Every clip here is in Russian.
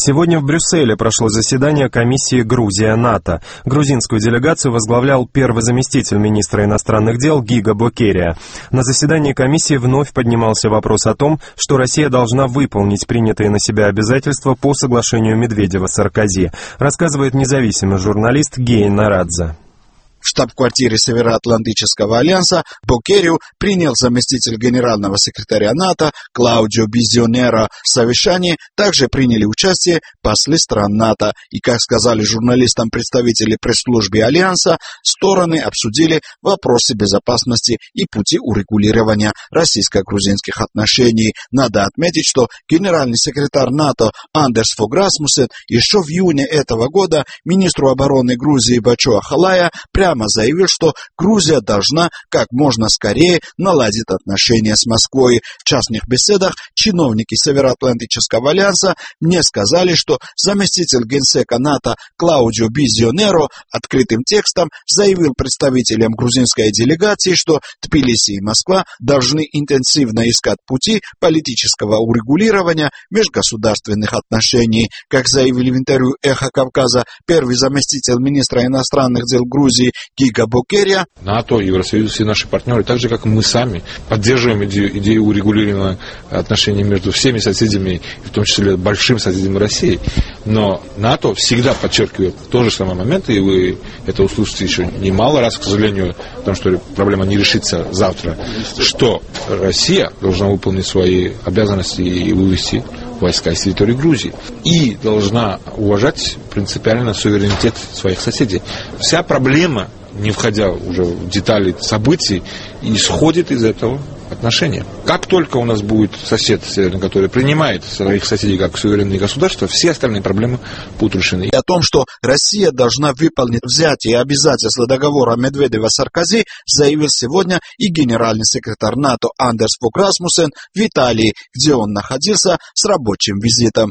Сегодня в Брюсселе прошло заседание комиссии Грузия-НАТО. Грузинскую делегацию возглавлял первый заместитель министра иностранных дел Гига Бокерия. На заседании комиссии вновь поднимался вопрос о том, что Россия должна выполнить принятые на себя обязательства по соглашению Медведева-Саркози, рассказывает независимый журналист Гейн Нарадзе. В штаб-квартире Североатлантического альянса Бокерию принял заместитель генерального секретаря НАТО Клаудио Бизионеро. В совещании также приняли участие послы стран НАТО. И, как сказали журналистам представители пресс-службы альянса, стороны обсудили вопросы безопасности и пути урегулирования российско-грузинских отношений. Надо отметить, что генеральный секретарь НАТО Андерс Фог Расмуссен еще в июне этого года министру обороны Грузии Бачо Ахалая прямо заявил, что Грузия должна как можно скорее наладить отношения с Москвой. В частных беседах чиновники Североатлантического альянса мне сказали, что заместитель генсека НАТО Клаудио Бизионеро открытым текстом заявил представителям грузинской делегации, что Тбилиси и Москва должны интенсивно искать пути политического урегулирования межгосударственных отношений. Как заявили в интервью «Эхо Кавказа» первый заместитель министра иностранных дел Грузии Гига Бокерия. НАТО, Евросоюз, все наши партнеры, так же, как и мы сами, поддерживаем идею урегулирования отношений между всеми соседями, в том числе большим соседям России. Но НАТО всегда подчеркивает тот же самый момент, и вы это услышите еще немало раз, к сожалению, потому что проблема не решится завтра, что Россия должна выполнить свои обязанности и вывести войска из территории Грузии. И должна уважать принципиально суверенитет своих соседей. Вся проблема, не входя уже в детали событий, исходит из этого отношения. Как только у нас будет сосед северный, который принимает своих соседей как суверенные государства, все остальные проблемы будут решены. И о том, что Россия должна выполнить взятие обязательства договора Медведева-Саркози, заявил сегодня и генеральный секретарь НАТО Андерс Фог Расмуссен в Италии, где он находился с рабочим визитом.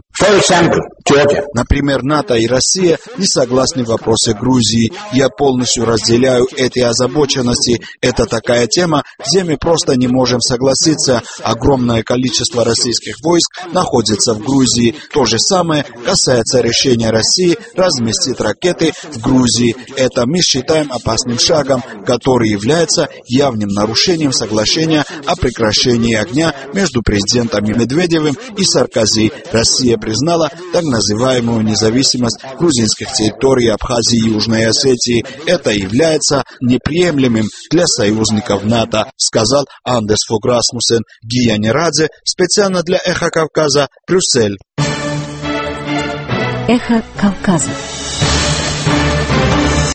Например, НАТО и Россия не согласны в вопросе Грузии. Я полностью разделяю эти озабоченности. Это такая тема, где мы просто не можем согласиться. Огромное количество российских войск находится в Грузии. То же самое касается решения России разместить ракеты в Грузии. Это мы считаем опасным шагом, который является явным нарушением соглашения о прекращении огня между президентами Медведевым и Саркози. Россия признала так называемую независимость грузинских территорий Абхазии и Южной Осетии. Это является неприемлемым для союзников НАТО, сказал Андерс Фог Расмуссен. Гия Нарадзе, специально для «Эхо Кавказа», Брюссель. «Эхо Кавказа».